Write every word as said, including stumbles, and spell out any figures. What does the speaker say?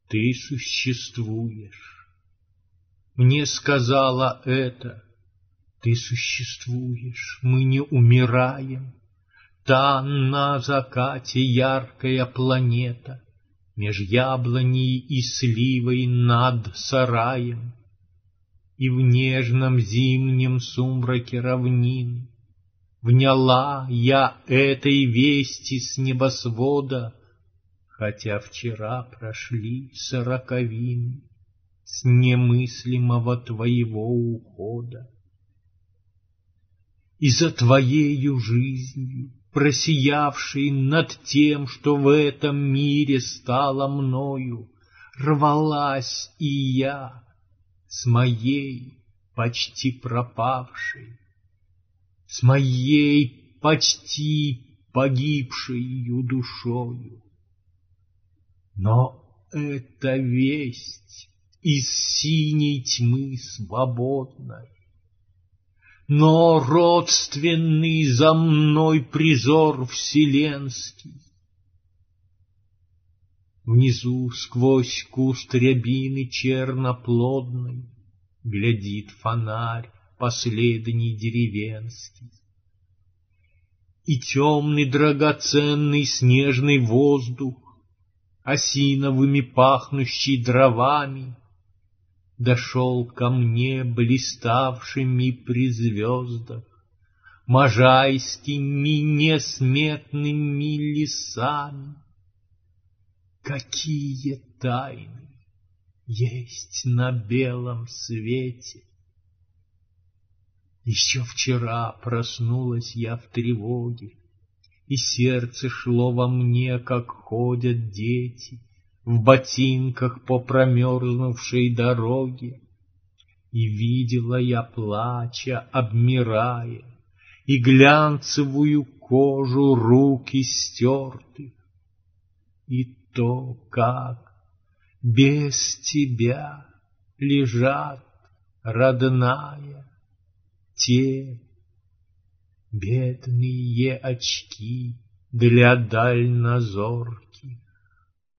ты существуешь. Мне сказала это: ты существуешь, мы не умираем. Та на закате яркая планета, меж яблоней и сливой над сараем. И в нежном зимнем сумраке равнин вняла я этой вести с небосвода, хотя вчера прошли сороковины с немыслимого твоего ухода. И за твоею жизнью, просиявшей над тем, что в этом мире стало мною, рвалась и я с моей почти пропавшей, с моей почти погибшею душою. Но эта весть из синей тьмы свободной, но родственный за мной призор вселенский. Внизу сквозь куст рябины черноплодной глядит фонарь последний деревенский. И темный драгоценный снежный воздух, осиновыми пахнущий дровами, дошел ко мне блиставшими при звездах можайскими несметными лесами. Какие тайны есть на белом свете! Еще вчера проснулась я в тревоге, и сердце шло во мне, как ходят дети в ботинках по промерзнувшей дороге. И видела я, плача, обмирая, и глянцевую кожу рук истертых, и то, как без тебя лежат, родная, те бедные очки для дальнозорких.